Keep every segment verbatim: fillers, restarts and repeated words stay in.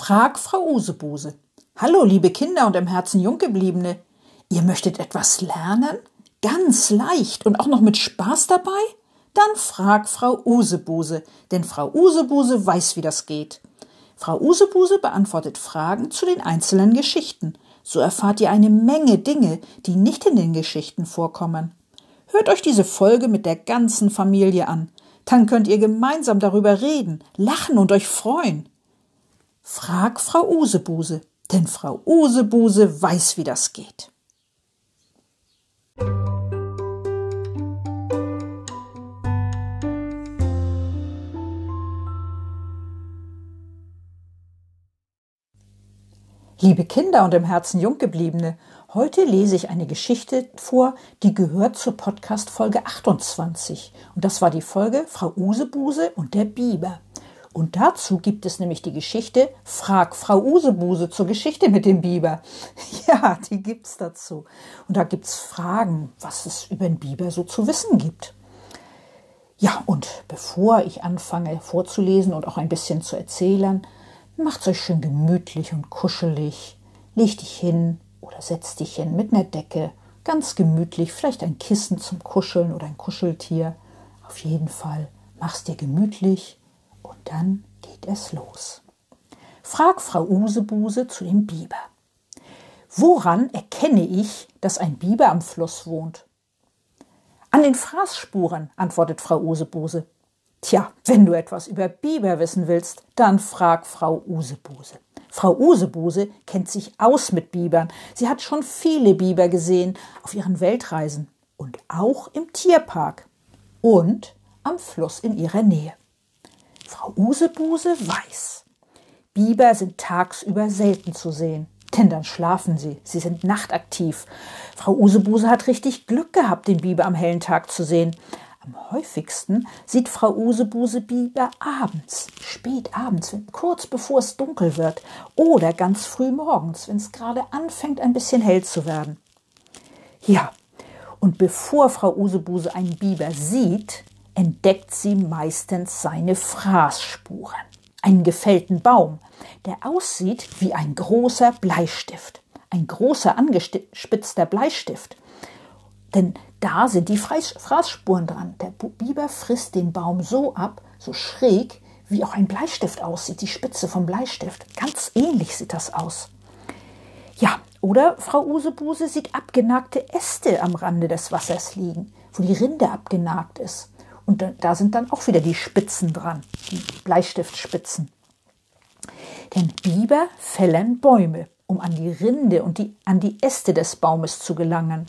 Frag Frau Usebuse. Hallo, liebe Kinder und im Herzen Junggebliebene. Ihr möchtet etwas lernen? Ganz leicht und auch noch mit Spaß dabei? Dann frag Frau Usebuse, denn Frau Usebuse weiß, wie das geht. Frau Usebuse beantwortet Fragen zu den einzelnen Geschichten. So erfahrt ihr eine Menge Dinge, die nicht in den Geschichten vorkommen. Hört euch diese Folge mit der ganzen Familie an. Dann könnt ihr gemeinsam darüber reden, lachen und euch freuen. Frag Frau Usebuse, denn Frau Usebuse weiß, wie das geht. Liebe Kinder und im Herzen Junggebliebene, heute lese ich eine Geschichte vor, die gehört zur Podcast-Folge achtundzwanzig. Und das war die Folge Frau Usebuse und der Biber. Und dazu gibt es nämlich die Geschichte Frag Frau Usebuse zur Geschichte mit dem Biber. Ja, die gibt's dazu. Und da gibt's Fragen, was es über den Biber so zu wissen gibt. Ja, und bevor ich anfange vorzulesen und auch ein bisschen zu erzählen, macht's euch schön gemütlich und kuschelig. Leg dich hin oder setz dich hin mit einer Decke. Ganz gemütlich, vielleicht ein Kissen zum Kuscheln oder ein Kuscheltier. Auf jeden Fall mach's dir gemütlich. Und dann geht es los. Frag Frau Usebuse zu dem Biber. Woran erkenne ich, dass ein Biber am Fluss wohnt? An den Fraßspuren, antwortet Frau Usebuse. Tja, wenn du etwas über Biber wissen willst, dann frag Frau Usebuse. Frau Usebuse kennt sich aus mit Bibern. Sie hat schon viele Biber gesehen auf ihren Weltreisen und auch im Tierpark und am Fluss in ihrer Nähe. Frau Usebuse weiß, Biber sind tagsüber selten zu sehen, denn dann schlafen sie, sie sind nachtaktiv. Frau Usebuse hat richtig Glück gehabt, den Biber am hellen Tag zu sehen. Am häufigsten sieht Frau Usebuse Biber abends, spät abends, kurz bevor es dunkel wird oder ganz früh morgens, wenn es gerade anfängt, ein bisschen hell zu werden. Ja, und bevor Frau Usebuse einen Biber sieht, entdeckt sie meistens seine Fraßspuren. Einen gefällten Baum, der aussieht wie ein großer Bleistift. Ein großer angespitzter Bleistift. Denn da sind die Fraßspuren dran. Der Biber frisst den Baum so ab, so schräg, wie auch ein Bleistift aussieht. Die Spitze vom Bleistift. Ganz ähnlich sieht das aus. Ja, oder Frau Usebuse sieht abgenagte Äste am Rande des Wassers liegen, wo die Rinde abgenagt ist. Und da sind dann auch wieder die Spitzen dran, die Bleistiftspitzen. Denn Biber fällen Bäume, um an die Rinde und die, an die Äste des Baumes zu gelangen.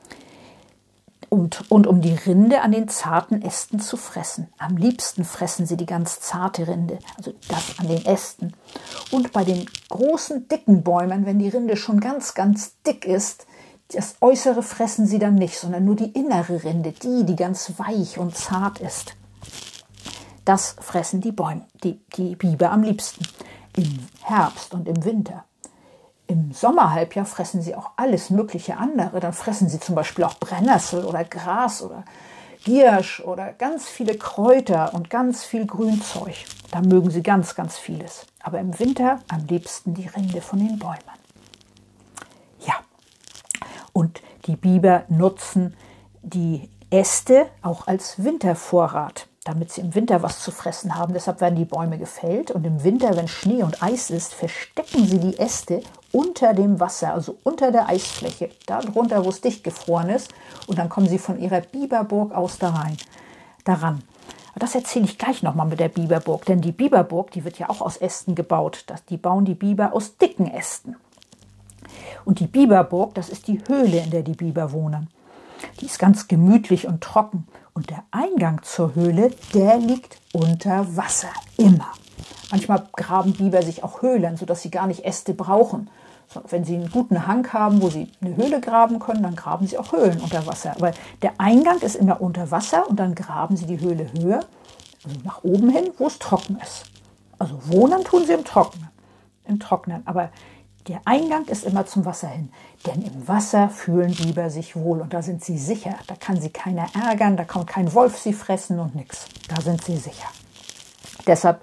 Und, und um die Rinde an den zarten Ästen zu fressen. Am liebsten fressen sie die ganz zarte Rinde, also das an den Ästen. Und bei den großen, dicken Bäumen, wenn die Rinde schon ganz, ganz dick ist, das Äußere fressen sie dann nicht, sondern nur die innere Rinde, die, die ganz weich und zart ist. Das fressen die Bäume, die, die Biber am liebsten. Im Herbst und im Winter. Im Sommerhalbjahr fressen sie auch alles mögliche andere. Dann fressen sie zum Beispiel auch Brennnessel oder Gras oder Giersch oder ganz viele Kräuter und ganz viel Grünzeug. Da mögen sie ganz, ganz vieles. Aber im Winter am liebsten die Rinde von den Bäumen. Ja. Und die Biber nutzen die Äste auch als Wintervorrat, damit sie im Winter was zu fressen haben. Deshalb werden die Bäume gefällt und im Winter, wenn Schnee und Eis ist, verstecken sie die Äste unter dem Wasser, also unter der Eisfläche, darunter, wo es dicht gefroren ist. Und dann kommen sie von ihrer Biberburg aus da rein, daran. Aber das erzähle ich gleich nochmal mit der Biberburg, denn die Biberburg, die wird ja auch aus Ästen gebaut. Die bauen die Biber aus dicken Ästen. Und die Biberburg, das ist die Höhle, in der die Biber wohnen. Die ist ganz gemütlich und trocken. Und der Eingang zur Höhle, der liegt unter Wasser. Immer. Manchmal graben Biber sich auch Höhlen, sodass sie gar nicht Äste brauchen. So, wenn sie einen guten Hang haben, wo sie eine Höhle graben können, dann graben sie auch Höhlen unter Wasser. Aber der Eingang ist immer unter Wasser und dann graben sie die Höhle höher, also nach oben hin, wo es trocken ist. Also wohnen tun sie im Trockenen. Im Trocknen. Aber der Eingang ist immer zum Wasser hin, denn im Wasser fühlen Biber sich wohl und da sind sie sicher. Da kann sie keiner ärgern, da kann kein Wolf sie fressen und nichts. Da sind sie sicher. Deshalb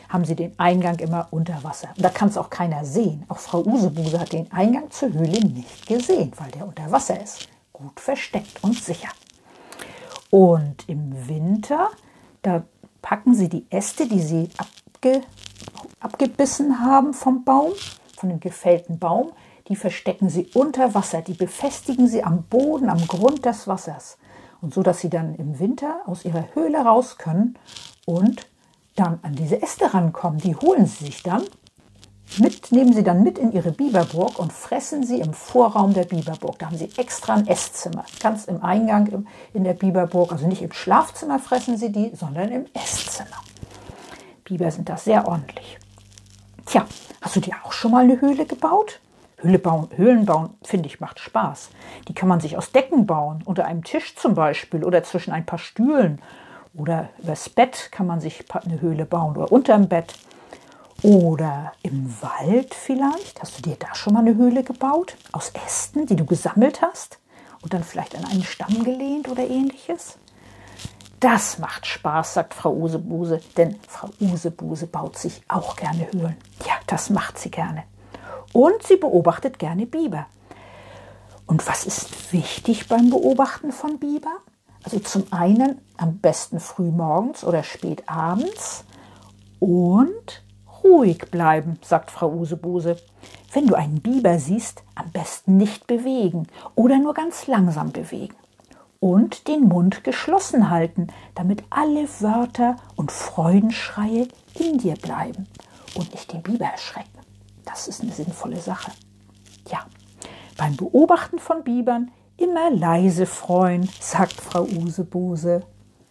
haben sie den Eingang immer unter Wasser. Und da kann es auch keiner sehen. Auch Frau Usebuse hat den Eingang zur Höhle nicht gesehen, weil der unter Wasser ist. Gut versteckt und sicher. Und im Winter, da packen sie die Äste, die sie abge, abgebissen haben vom Baum, von dem gefällten Baum, die verstecken sie unter Wasser, die befestigen sie am Boden, am Grund des Wassers. Und so, dass sie dann im Winter aus ihrer Höhle raus können und dann an diese Äste rankommen. Die holen sie sich dann, mit, nehmen sie dann mit in ihre Biberburg und fressen sie im Vorraum der Biberburg. Da haben sie extra ein Esszimmer, ganz im Eingang in der Biberburg. Also nicht im Schlafzimmer fressen sie die, sondern im Esszimmer. Biber sind da sehr ordentlich. Tja, hast du dir auch schon mal eine Höhle gebaut? Höhle bauen, Höhlen bauen, finde ich, macht Spaß. Die kann man sich aus Decken bauen, unter einem Tisch zum Beispiel oder zwischen ein paar Stühlen. Oder übers Bett kann man sich eine Höhle bauen oder unterm Bett. Oder im Wald vielleicht. Hast du dir da schon mal eine Höhle gebaut? Aus Ästen, die du gesammelt hast? Und dann vielleicht an einen Stamm gelehnt oder ähnliches? Das macht Spaß, sagt Frau Usebuse. Denn Frau Usebuse baut sich auch gerne Höhlen. Ja, das macht sie gerne. Und sie beobachtet gerne Biber. Und was ist wichtig beim Beobachten von Biber? Also zum einen am besten früh morgens oder spät abends und ruhig bleiben, sagt Frau Usebuse. Wenn du einen Biber siehst, am besten nicht bewegen oder nur ganz langsam bewegen. Und den Mund geschlossen halten, damit alle Wörter und Freudenschreie in dir bleiben und nicht den Biber erschrecken. Das ist eine sinnvolle Sache. Ja, beim Beobachten von Bibern immer leise freuen, sagt Frau Usebuse.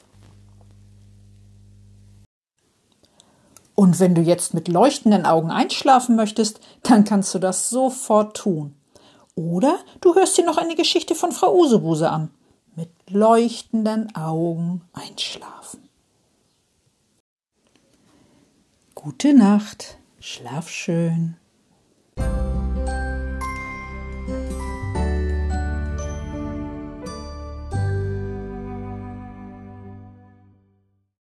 Und wenn du jetzt mit leuchtenden Augen einschlafen möchtest, dann kannst du das sofort tun. Oder du hörst dir noch eine Geschichte von Frau Usebuse an. Mit leuchtenden Augen einschlafen. Gute Nacht, schlaf schön.